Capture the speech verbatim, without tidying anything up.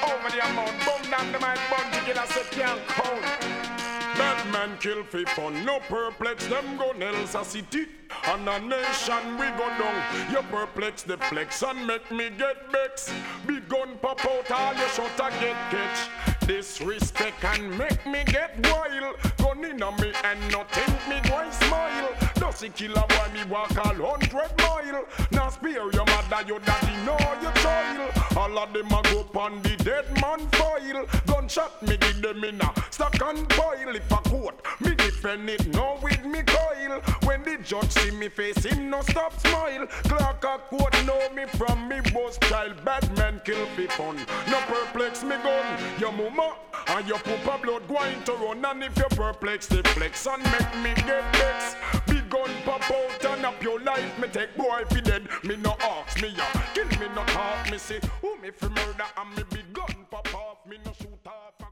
over the amount. Bum down the mic, bun together, so can't count. Bad man kill for fun, no perplex them gun else a city. And a nation we go down. You perplex the flex and make me get vexed. Big gun pop out, all your shot a get catch. Disrespect and make me get wild. Gun in on me and nothing me go smile. Does it kill a boy me walk a hundred mile. Now spare your mother, your daddy, know your child. All of them a go pon the dead man file. Gunshot me give them in a stock and boil. If a court, me defend it now with me coil. When the judge see me face him no stop smile. Clark a quote know me from me boss child. Bad man kill fi fun. No perplex me gun. Your mama and your papa blood going to run. And if you perplex the flex and make me get vexed. Big gun pop out and up your life. Me take boy fi dead. Me no ask me ya. Kill me no talk me say. Who me fi murder and me big gun pop off. Me no shoot off.